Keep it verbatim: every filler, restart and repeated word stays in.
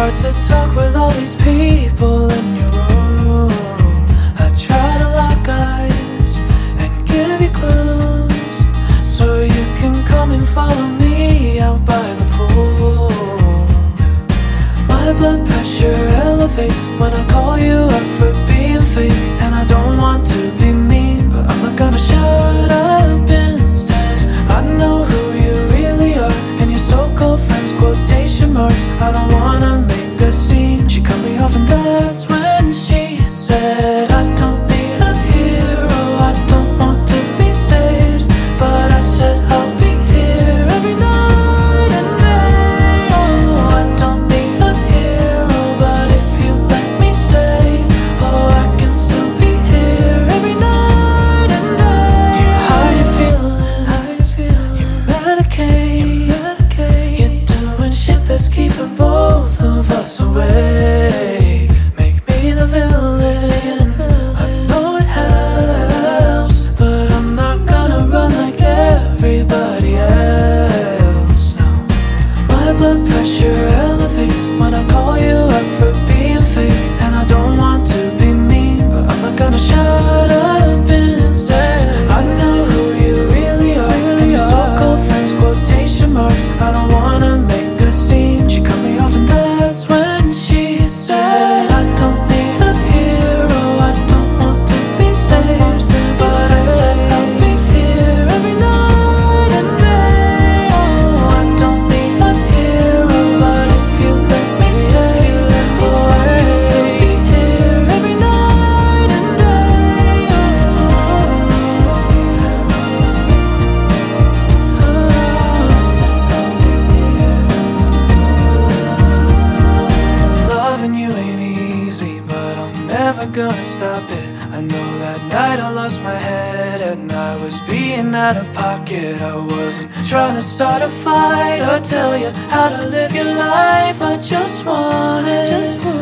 hard to talk with all these people in your room. I try to lock eyes and give you clues, so you can come and follow me out by the pool. My blood pressure elevates when I call you out for being fake. And I don't want to be mean, but I'm not gonna shut up instead. I know who you really are, and your so-called friends, quotation marks. I don't wanna make a scene. She cut me off and that's when she said, I don't need a hero, I don't want to be saved. But I said I'll be here every night and day. Oh, I don't need a hero, but if you let me stay, oh, I can still be here every night and day. You hide your feelings, you medicate, you're doing shit that's keeping both of us away. Make me the villain, I know it helps, but I'm not gonna run like everybody else. No, my blood pressure elevates when I call you out for being fake. And I don't want to be mean, but I'm not gonna shut up instead. I know who you really are, and your so-called friends, quotation marks. I don't wanna make a scene. She cut me off and that's when she said, I don't need a hero, I don't want to be saved. But I said I'll be here every night and day. Oh, I don't need a hero, but if you let me stay, oh, I can still be here every night and day. Loving you ain't easy, but I'm never gonna stop it. I know that night I lost my head and I was being out of pocket. I wasn't trying to start a fight or tell you how to live your life. I just wanted, just wanted